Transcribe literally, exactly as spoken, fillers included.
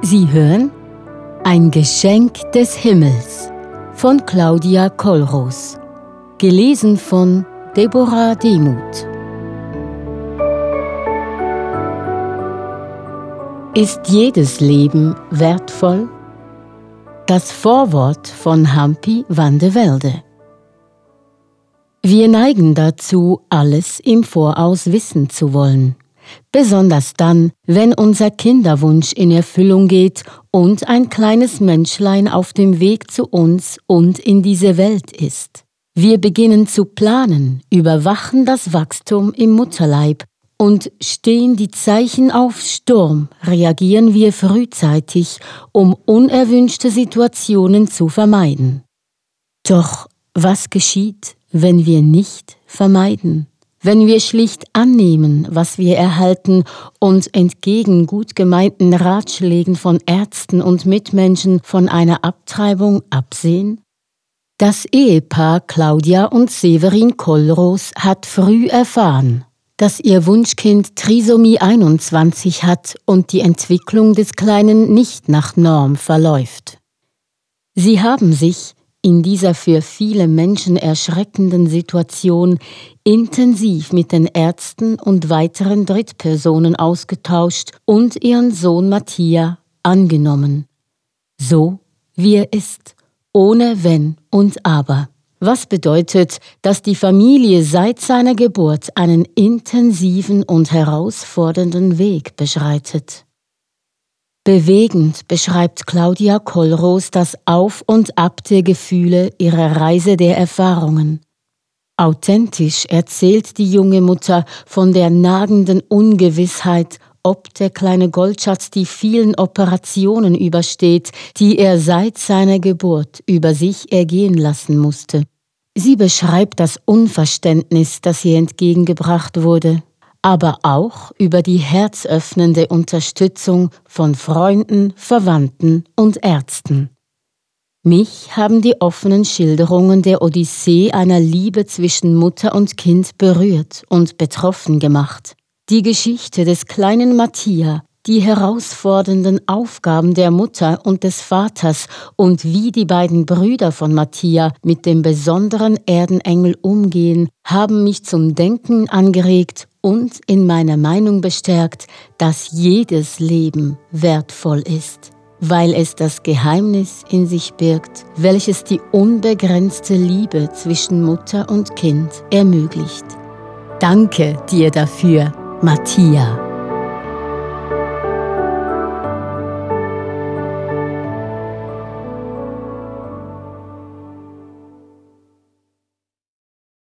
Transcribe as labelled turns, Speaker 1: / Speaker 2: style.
Speaker 1: Sie hören Ein Geschenk des Himmels von Claudia Kollroß, gelesen von Deborah Demuth. Ist jedes Leben wertvoll? Das Vorwort von Hampi van de Velde. Wir neigen dazu, alles im Voraus wissen zu wollen. Besonders dann, wenn unser Kinderwunsch in Erfüllung geht und ein kleines Menschlein auf dem Weg zu uns und in diese Welt ist. Wir beginnen zu planen, überwachen das Wachstum im Mutterleib und stehen die Zeichen auf Sturm, reagieren wir frühzeitig, um unerwünschte Situationen zu vermeiden. Doch was geschieht, wenn wir nicht vermeiden? Wenn wir schlicht annehmen, was wir erhalten und entgegen gut gemeinten Ratschlägen von Ärzten und Mitmenschen von einer Abtreibung absehen? Das Ehepaar Claudia und Severin Kollroß hat früh erfahren, dass ihr Wunschkind Trisomie einundzwanzig hat und die Entwicklung des Kleinen nicht nach Norm verläuft. Sie haben sich in dieser für viele Menschen erschreckenden Situation intensiv mit den Ärzten und weiteren Drittpersonen ausgetauscht und ihren Sohn Mattia angenommen. So wie er ist, ohne Wenn und Aber. Was bedeutet, dass die Familie seit seiner Geburt einen intensiven und herausfordernden Weg beschreitet. Bewegend beschreibt Claudia Kollroß das Auf und Ab der Gefühle ihrer Reise der Erfahrungen. Authentisch erzählt die junge Mutter von der nagenden Ungewissheit, ob der kleine Goldschatz die vielen Operationen übersteht, die er seit seiner Geburt über sich ergehen lassen musste. Sie beschreibt das Unverständnis, das ihr entgegengebracht wurde, aber auch über die herzöffnende Unterstützung von Freunden, Verwandten und Ärzten. Mich haben die offenen Schilderungen der Odyssee einer Liebe zwischen Mutter und Kind berührt und betroffen gemacht. Die Geschichte des kleinen Mattia, die herausfordernden Aufgaben der Mutter und des Vaters und wie die beiden Brüder von Mattia mit dem besonderen Erdenengel umgehen, haben mich zum Denken angeregt und in meiner Meinung bestärkt, dass jedes Leben wertvoll ist, weil es das Geheimnis in sich birgt, welches die unbegrenzte Liebe zwischen Mutter und Kind ermöglicht. Danke dir dafür, Mattia.